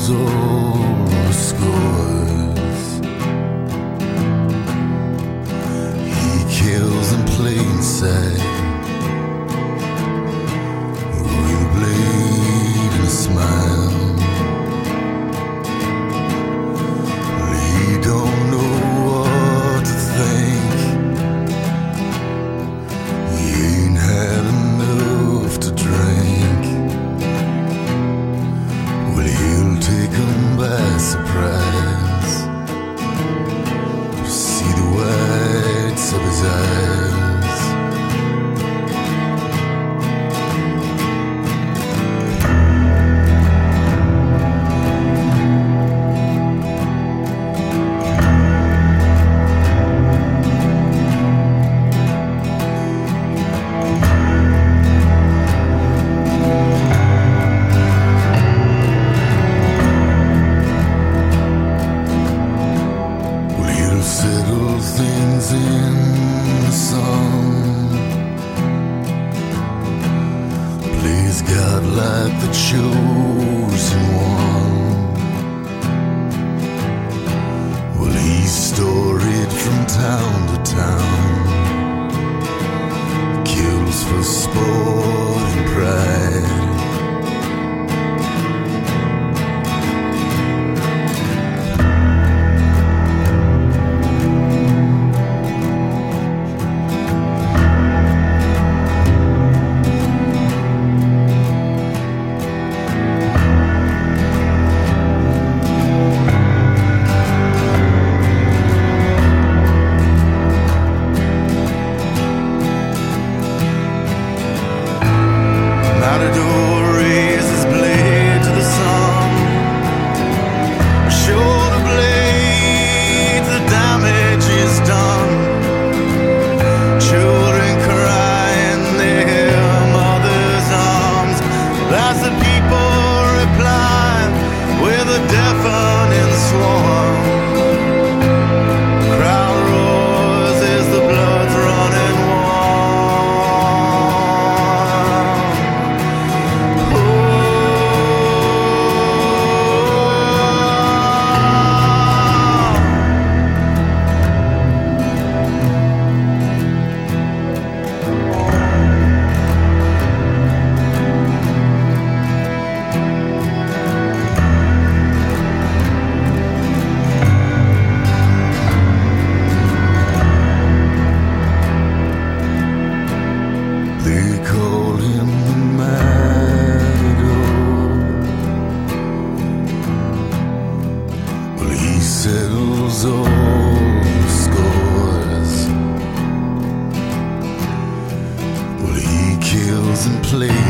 settles all the scores. He kills in plain sight with a blade and a smile. He don't know what to think. He ain't had enough to drink. Well, he'll take 'em by surprise. See the whites of his eyes. Settle things in the song. Plays God like the chosen one. Well, he's storied from town to town. Kills for sport and pride. Matador raised his blade to the sun. Shoulder blades, the damage is done. Children cry in their mother's arms. As the people reply with a deafening swarm. Crowd roars as the blood's running They call him the Matador. Well, he settles all the scores. Well, he kills in plain